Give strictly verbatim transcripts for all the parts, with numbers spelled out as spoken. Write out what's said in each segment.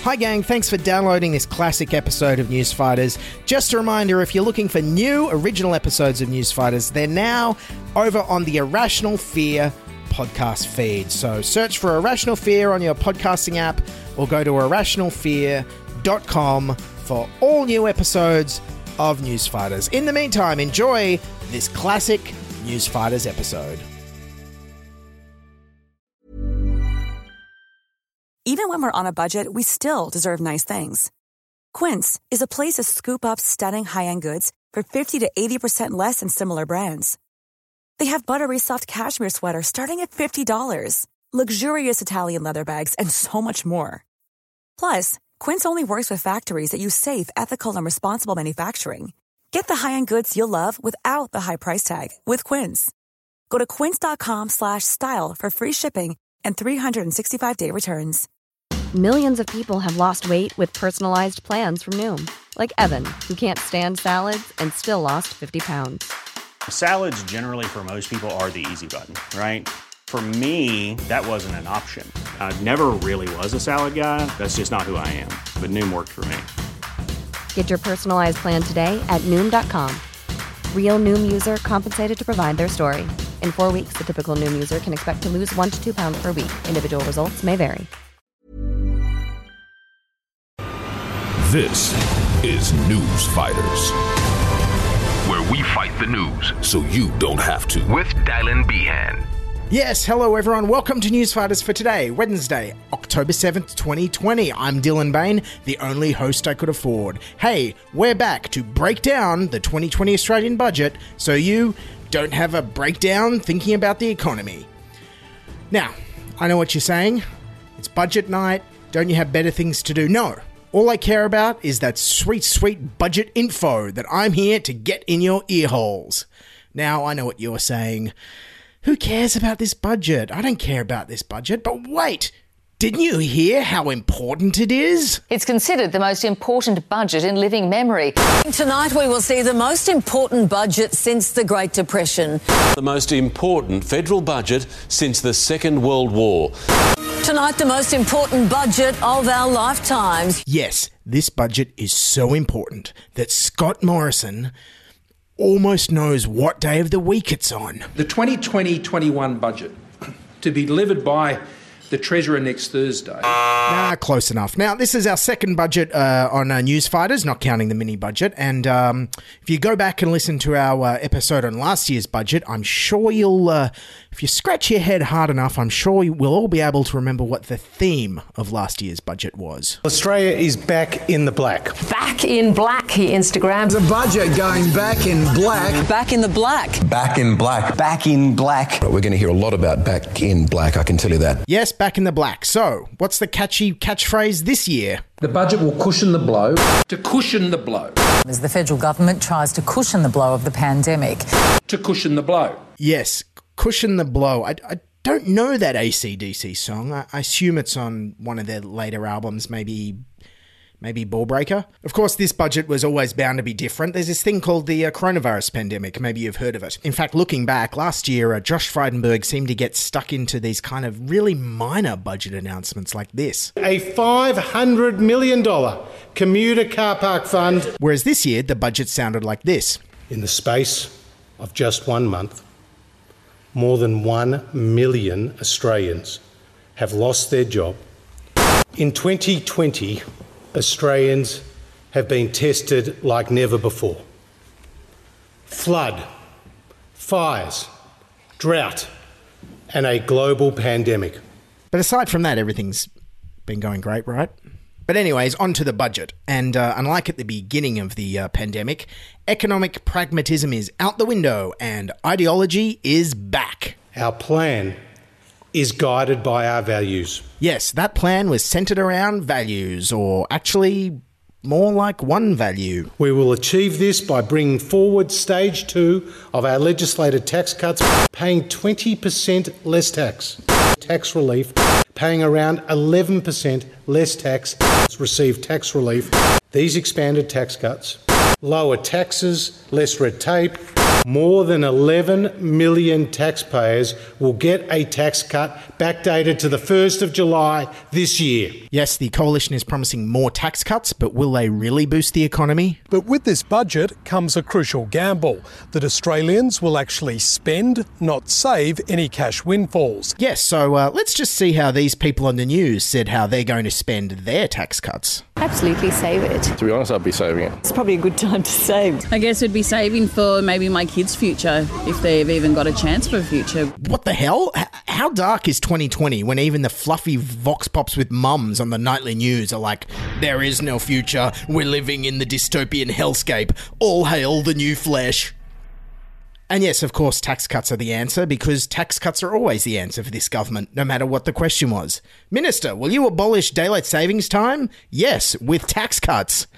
Hi gang, thanks for downloading this classic episode of Newsfighters. Just a reminder, if you're looking for new original episodes of Newsfighters, they're now over on the Irrational Fear podcast feed. So search for Irrational Fear on your podcasting app or go to irrational fear dot com for all new episodes of Newsfighters. In the meantime, enjoy this classic Newsfighters episode. Even when we're on a budget, we still deserve nice things. Quince is a place to scoop up stunning high-end goods for fifty to eighty percent less than similar brands. They have buttery soft cashmere sweaters starting at fifty dollars, luxurious Italian leather bags, and so much more. Plus, Quince only works with factories that use safe, ethical, and responsible manufacturing. Get the high-end goods you'll love without the high price tag with Quince. Go to quince.com slash style for free shipping and three sixty-five day returns. Millions of people have lost weight with personalized plans from Noom. Like Evan, who can't stand salads and still lost fifty pounds. Salads generally for most people are the easy button, right? For me, that wasn't an option. I never really was a salad guy. That's just not who I am. But Noom worked for me. Get your personalized plan today at Noom dot com. Real Noom user compensated to provide their story. In four weeks, the typical Noom user can expect to lose one to two pounds per week. Individual results may vary. This is Newsfighters, where we fight the news so you don't have to. With Dylan Behan. Yes, hello everyone. Welcome to Newsfighters for today, Wednesday, October seventh, twenty twenty. I'm Dylan Bain, the only host I could afford. Hey, we're back to break down the twenty twenty Australian budget so you don't have a breakdown thinking about the economy. Now, I know what you're saying. It's budget night. Don't you have better things to do? No. All I care about is that sweet, sweet budget info that I'm here to get in your ear holes. Now, I know what you're saying. Who cares about this budget? I don't care about this budget. But wait, didn't you hear how important it is? It's considered the most important budget in living memory. Tonight we will see the most important budget since the Great Depression. The most important federal budget since the Second World War. Tonight, the most important budget of our lifetimes. Yes, this budget is so important that Scott Morrison almost knows what day of the week it's on. The twenty twenty twenty-one budget, to be delivered by the Treasurer next Thursday. Ah, close enough. Now, this is our second budget uh, on uh, Newsfighters, not counting the mini budget. And um, if you go back and listen to our uh, episode on last year's budget, I'm sure you'll, uh, if you scratch your head hard enough, I'm sure we'll all be able to remember what the theme of last year's budget was. Australia is back in the black. Back in black, he Instagrams. The budget going back in black. Back in the black. Back in black. Back in black. We're going to hear a lot about back in black, I can tell you that. Yes, back in the black. So, what's the catchy catchphrase this year? The budget will cushion the blow. To cushion the blow. As the federal government tries to cushion the blow of the pandemic. To cushion the blow. Yes, cushion the blow. I, I don't know that A C D C song. I, I assume it's on one of their later albums, maybe... Maybe Ballbreaker. Of course, this budget was always bound to be different. There's this thing called the uh, coronavirus pandemic. Maybe you've heard of it. In fact, looking back, last year, uh, Josh Frydenberg seemed to get stuck into these kind of really minor budget announcements like this. A five hundred million dollars commuter car park fund. Whereas this year, the budget sounded like this. In the space of just one month, more than one million Australians have lost their job. In twenty twenty, Australians have been tested like never before. Flood, fires, drought, and a global pandemic. But aside from that, everything's been going great, right? But anyways, on to the budget. And uh, unlike at the beginning of the uh, pandemic, economic pragmatism is out the window and ideology is back. Our plan is guided by our values. Yes, that plan was centred around values, or actually more like one value. We will achieve this by bringing forward stage two of our legislated tax cuts, paying twenty percent less tax. Tax relief, paying around eleven percent less tax, receive tax relief. These expanded tax cuts lower taxes, less red tape, More than eleven million taxpayers will get a tax cut backdated to the first of July this year. Yes, the coalition is promising more tax cuts, but will they really boost the economy? But with this budget comes a crucial gamble that Australians will actually spend, not save, any cash windfalls. Yes, so uh, let's just see how these people on the news said how they're going to spend their tax cuts. Absolutely save it. To be honest, I'd be saving it. It's probably a good time to save. I guess it'd be saving for maybe my kids' future, if they've even got a chance for a future. What the hell? H- how dark is twenty twenty when even the fluffy vox pops with mums on the nightly news are like, there is no future, we're living in the dystopian hellscape, all hail the new flesh. And yes, of course, tax cuts are the answer, because tax cuts are always the answer for this government, no matter what the question was. Minister, will you abolish daylight savings time? Yes, with tax cuts.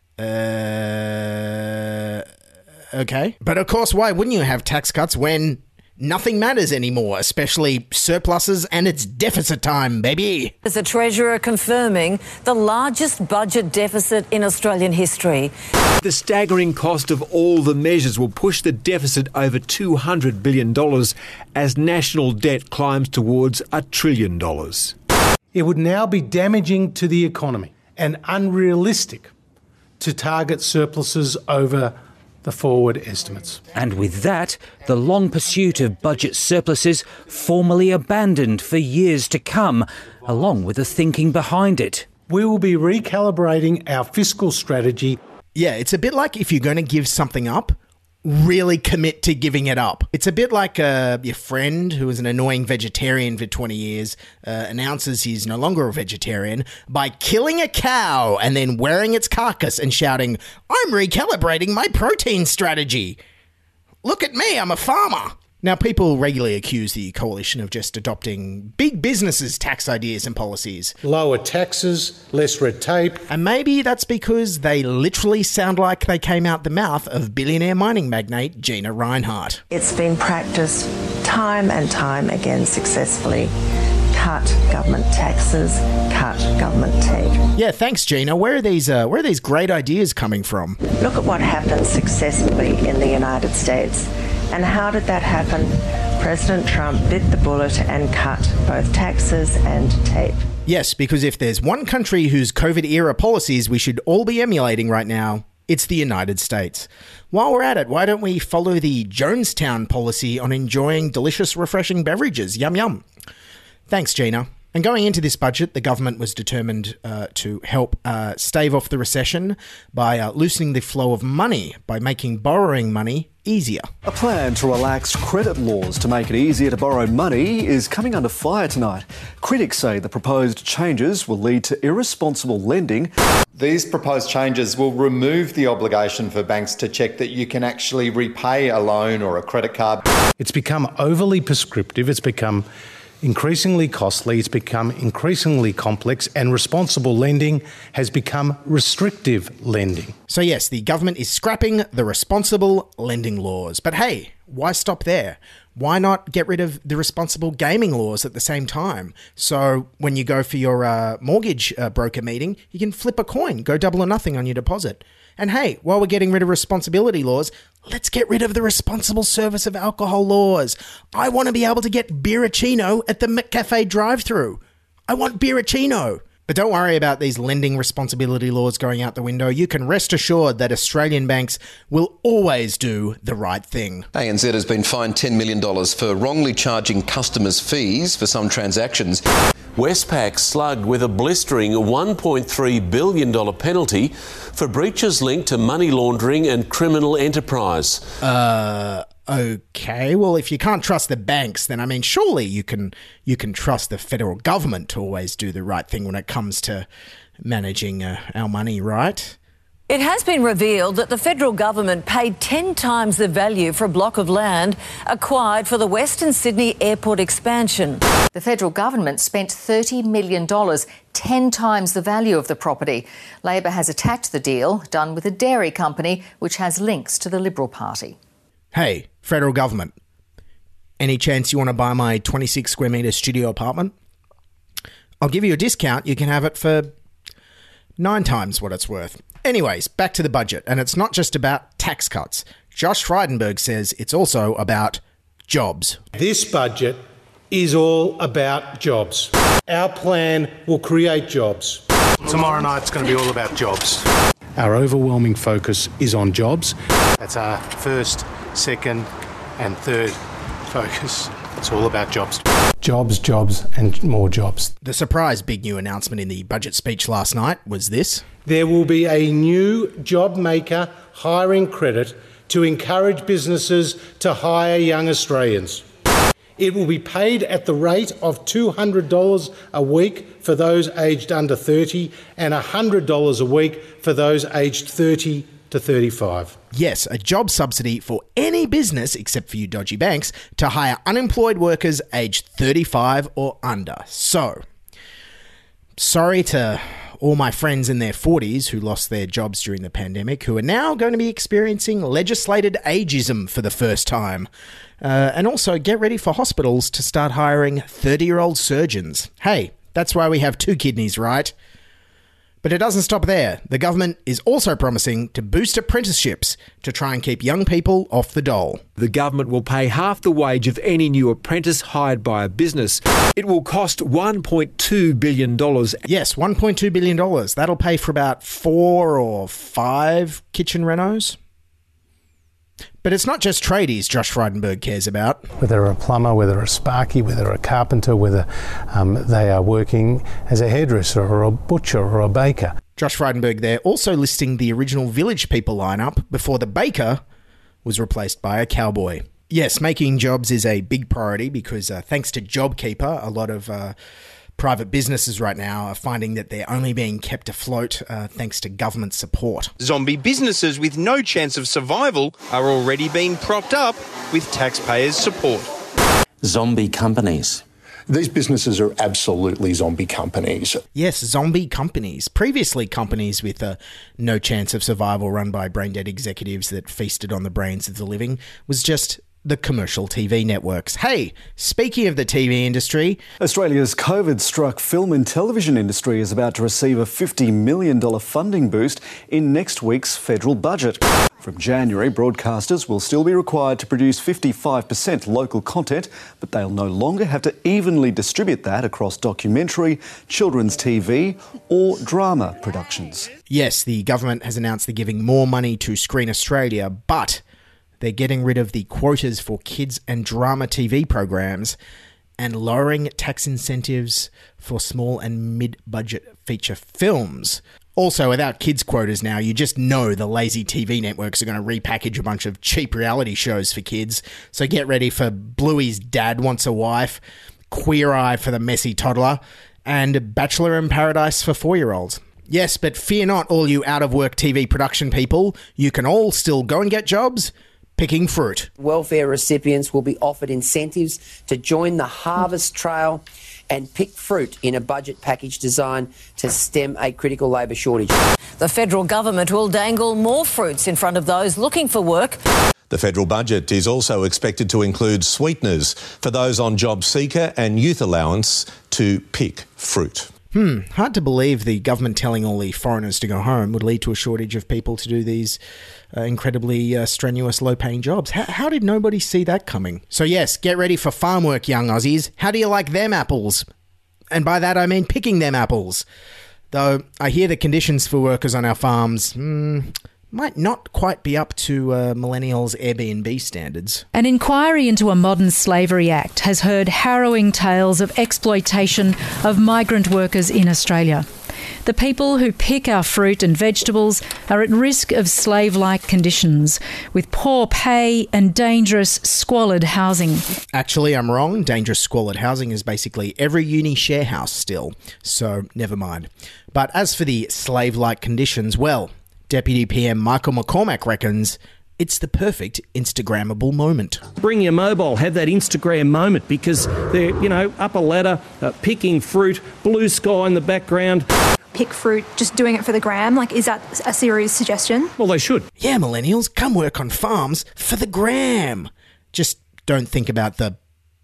Uh... Okay. But of course, why wouldn't you have tax cuts when nothing matters anymore, especially surpluses and it's deficit time, baby? As the Treasurer confirming the largest budget deficit in Australian history. The staggering cost of all the measures will push the deficit over two hundred billion dollars as national debt climbs towards a trillion dollars. It would now be damaging to the economy and unrealistic to target surpluses over the forward estimates. And with that, the long pursuit of budget surpluses formally abandoned for years to come, along with the thinking behind it. We will be recalibrating our fiscal strategy. Yeah, it's a bit like if you're going to give something up, really commit to giving it up. It's a bit like uh, your friend who was an annoying vegetarian for twenty years uh, announces he's no longer a vegetarian by killing a cow and then wearing its carcass and shouting, "I'm recalibrating my protein strategy. Look at me, I'm a farmer." Now, people regularly accuse the coalition of just adopting big businesses' tax ideas and policies. Lower taxes, less red tape. And maybe that's because they literally sound like they came out the mouth of billionaire mining magnate Gina Rinehart. It's been practiced time and time again successfully. Cut government taxes, cut government tape. Yeah, thanks, Gina. Where are these? Uh, where are these great ideas coming from? Look at what happened successfully in the United States. And how did that happen? President Trump bit the bullet and cut both taxes and tape. Yes, because if there's one country whose COVID-era policies we should all be emulating right now, it's the United States. While we're at it, why don't we follow the Jonestown policy on enjoying delicious, refreshing beverages? Yum, yum. Thanks, Gina. And going into this budget, the government was determined uh, to help uh, stave off the recession by uh, loosening the flow of money, by making borrowing money easier. A plan to relax credit laws to make it easier to borrow money is coming under fire tonight. Critics say the proposed changes will lead to irresponsible lending. These proposed changes will remove the obligation for banks to check that you can actually repay a loan or a credit card. It's become overly prescriptive. It's become increasingly costly, it's become increasingly complex, and responsible lending has become restrictive lending. So yes, the government is scrapping the responsible lending laws. But hey, why stop there? Why not get rid of the responsible gaming laws at the same time? So when you go for your uh, mortgage uh, broker meeting, you can flip a coin, go double or nothing on your deposit. And hey, while we're getting rid of responsibility laws, let's get rid of the responsible service of alcohol laws. I want to be able to get Beeracino at the McCafe drive-thru. I want Beeracino. But don't worry about these lending responsibility laws going out the window. You can rest assured that Australian banks will always do the right thing. A N Z has been fined ten million dollars for wrongly charging customers fees for some transactions. Westpac slugged with a blistering one point three billion dollars penalty for breaches linked to money laundering and criminal enterprise. Uh... Okay, well, if you can't trust the banks, then I mean, surely you can you can trust the federal government to always do the right thing when it comes to managing uh, our money, right? It has been revealed that the federal government paid ten times the value for a block of land acquired for the Western Sydney airport expansion. The federal government spent thirty million dollars, ten times the value of the property. Labor has attacked the deal, done with a dairy company which has links to the Liberal Party. Hey, federal government, any chance you want to buy my twenty-six square metre studio apartment? I'll give you a discount. You can have it for nine times what it's worth. Anyways, back to the budget. And it's not just about tax cuts. Josh Frydenberg says it's also about jobs. This budget is all about jobs. Our plan will create jobs. Tomorrow night's going to be all about jobs. Our overwhelming focus is on jobs. That's our first, second and third focus. It's all about jobs. Jobs, jobs and more jobs. The surprise big new announcement in the budget speech last night was this. There will be a new job maker hiring credit to encourage businesses to hire young Australians. It will be paid at the rate of two hundred dollars a week for those aged under thirty and one hundred dollars a week for those aged thirty to thirty-five. Yes, a job subsidy for any business, except for you dodgy banks, to hire unemployed workers aged thirty-five or under. So, sorry to all my friends in their forties who lost their jobs during the pandemic, who are now going to be experiencing legislated ageism for the first time. Uh, and also get ready for hospitals to start hiring thirty-year-old surgeons. Hey, that's why we have two kidneys, right? But it doesn't stop there. The government is also promising to boost apprenticeships to try and keep young people off the dole. The government will pay half the wage of any new apprentice hired by a business. It will cost one point two billion dollars. Yes, one point two billion dollars. That'll pay for about four or five kitchen renos. But it's not just tradies Josh Frydenberg cares about. Whether a plumber, whether a sparky, whether a carpenter, whether um, they are working as a hairdresser or a butcher or a baker. Josh Frydenberg there also listing the original Village People lineup before the baker was replaced by a cowboy. Yes, making jobs is a big priority because uh, thanks to JobKeeper, a lot of uh, private businesses right now are finding that they're only being kept afloat uh, thanks to government support. Zombie businesses with no chance of survival are already being propped up with taxpayers' support. Zombie companies. These businesses are absolutely zombie companies. Yes, zombie companies. Previously, companies with uh, no chance of survival run by brain-dead executives that feasted on the brains of the living was just the commercial T V networks. Hey, speaking of the T V industry, Australia's COVID-struck film and television industry is about to receive a fifty million dollars funding boost in next week's federal budget. From January, broadcasters will still be required to produce fifty-five percent local content, but they'll no longer have to evenly distribute that across documentary, children's T V or drama productions. Yes, the government has announced they're giving more money to Screen Australia, but they're getting rid of the quotas for kids and drama T V programs and lowering tax incentives for small and mid-budget feature films. Also, without kids quotas now, you just know the lazy T V networks are going to repackage a bunch of cheap reality shows for kids. So get ready for Bluey's Dad Wants a Wife, Queer Eye for the Messy Toddler, and Bachelor in Paradise for four-year-olds. Yes, but fear not, all you out-of-work T V production people. You can all still go and get jobs picking fruit. Welfare recipients will be offered incentives to join the harvest trail and pick fruit in a budget package designed to stem a critical labour shortage. The federal government will dangle more fruits in front of those looking for work. The federal budget is also expected to include sweeteners for those on job seeker and youth allowance to pick fruit. Hmm, hard to believe the government telling all the foreigners to go home would lead to a shortage of people to do these uh, incredibly uh, strenuous, low-paying jobs. How, how did nobody see that coming? So yes, get ready for farm work, young Aussies. How do you like them apples? And by that I mean picking them apples. Though I hear the conditions for workers on our farms hmm, might not quite be up to uh, millennials' Airbnb standards. An inquiry into a modern slavery act has heard harrowing tales of exploitation of migrant workers in Australia. The people who pick our fruit and vegetables are at risk of slave-like conditions, with poor pay and dangerous, squalid housing. Actually, I'm wrong. Dangerous, squalid housing is basically every uni share house still, so never mind. But as for the slave-like conditions, well, Deputy P M Michael McCormack reckons it's the perfect Instagrammable moment. Bring your mobile, have that Instagram moment, because they're, you know, up a ladder, uh, picking fruit, blue sky in the background. Pick fruit, just doing it for the gram? Like, is that a serious suggestion? Well, they should. Yeah, millennials, come work on farms for the gram. Just don't think about the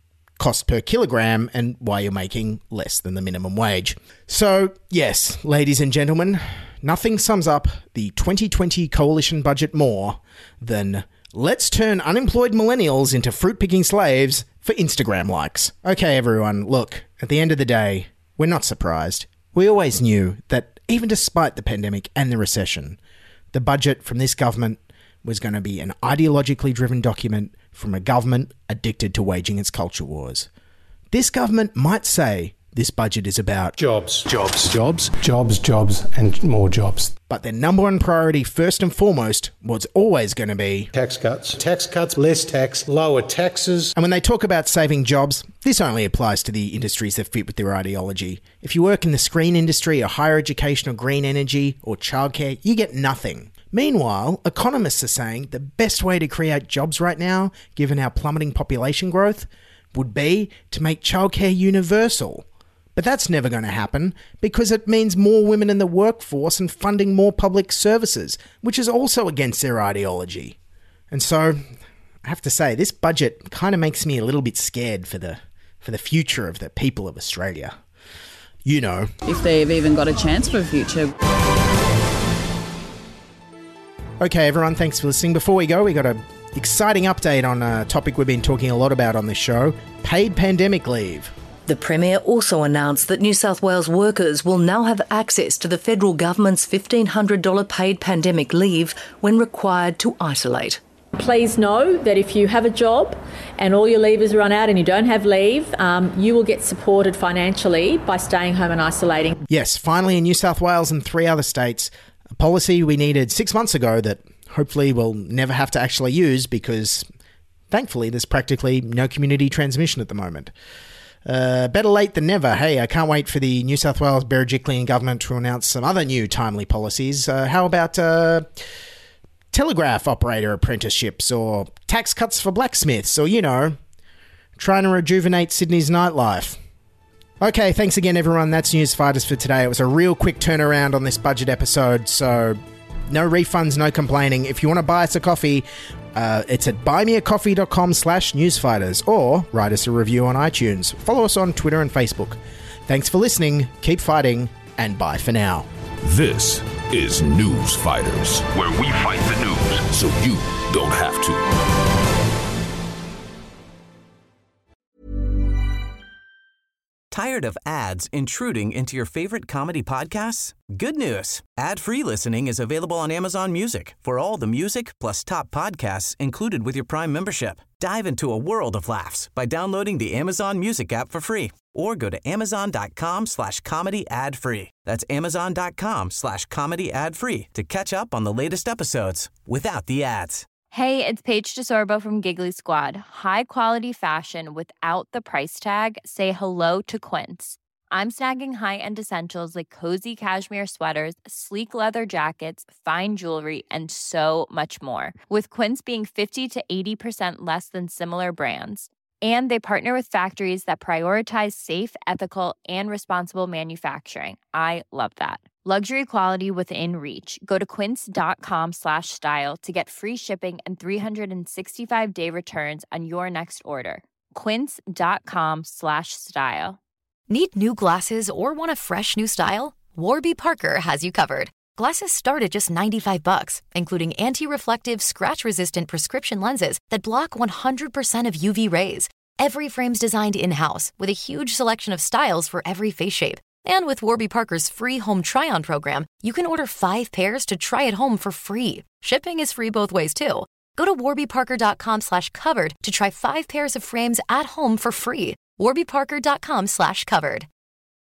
cost per kilogram and why you're making less than the minimum wage. So, yes, ladies and gentlemen, nothing sums up the twenty twenty coalition budget more than Let's turn unemployed millennials into fruit-picking slaves for Instagram likes. Okay, everyone, look, at the end of the day, we're not surprised. We always knew that even despite the pandemic and the recession, the budget from this government was going to be an ideologically driven document from a government addicted to waging its culture wars. This government might say this budget is about jobs, jobs, jobs, jobs, jobs, and more jobs. But their number one priority, first and foremost, was always going to be tax cuts. Tax cuts, less tax, lower taxes. And when they talk about saving jobs, this only applies to the industries that fit with their ideology. If you work in the screen industry or higher education or green energy or childcare, you get nothing. Meanwhile, economists are saying the best way to create jobs right now, given our plummeting population growth, would be to make childcare universal. But that's never going to happen because it means more women in the workforce and funding more public services, which is also against their ideology. And so, I have to say, this budget kind of makes me a little bit scared for the for the future of the people of Australia. You know. If they've even got a chance for a future. Okay, everyone, thanks for listening. Before we go, we got an exciting update on a topic we've been talking a lot about on this show, paid pandemic leave. The Premier also announced that New South Wales workers will now have access to the federal government's fifteen hundred dollars paid pandemic leave when required to isolate. Please know that if you have a job and all your leavers run out and you don't have leave, um, you will get supported financially by staying home and isolating. Yes, finally in New South Wales and three other states, a policy we needed six months ago that hopefully we'll never have to actually use because thankfully there's practically no community transmission at the moment. Uh, better late than never. Hey, I can't wait for the New South Wales Berejiklian government to announce some other new timely policies. Uh, how about uh, telegraph operator apprenticeships or tax cuts for blacksmiths or, you know, trying to rejuvenate Sydney's nightlife? Okay, thanks again, everyone. That's Newsfighters for today. It was a real quick turnaround on this budget episode, so no refunds, no complaining. If you want to buy us a coffee, uh, it's at buymeacoffee.com slash newsfighters or write us a review on iTunes. Follow us on Twitter and Facebook. Thanks for listening, keep fighting, and bye for now. This is Newsfighters, where we fight the news so you don't have to. Tired of ads intruding into your favorite comedy podcasts? Good news. Ad-free listening is available on Amazon Music for all the music plus top podcasts included with your Prime membership. Dive into a world of laughs by downloading the Amazon Music app for free or go to amazon.com slash comedy ad free. That's amazon.com slash comedy ad free to catch up on the latest episodes without the ads. Hey, it's Paige DeSorbo from Giggly Squad. High quality fashion without the price tag. Say hello to Quince. I'm snagging high-end essentials like cozy cashmere sweaters, sleek leather jackets, fine jewelry, and so much more. With Quince being fifty to eighty percent less than similar brands. And they partner with factories that prioritize safe, ethical, and responsible manufacturing. I love that. Luxury quality within reach. Go to quince.com slash style to get free shipping and three sixty-five day returns on your next order. Quince.com slash style. Need new glasses or want a fresh new style? Warby Parker has you covered. Glasses start at just ninety-five bucks, including anti-reflective, scratch-resistant prescription lenses that block one hundred percent of U V rays. Every frame's designed in-house with a huge selection of styles for every face shape. And with Warby Parker's free home try-on program, you can order five pairs to try at home for free. Shipping is free both ways, too. Go to warbyparker.com slash covered to try five pairs of frames at home for free. warbyparker.com slash covered.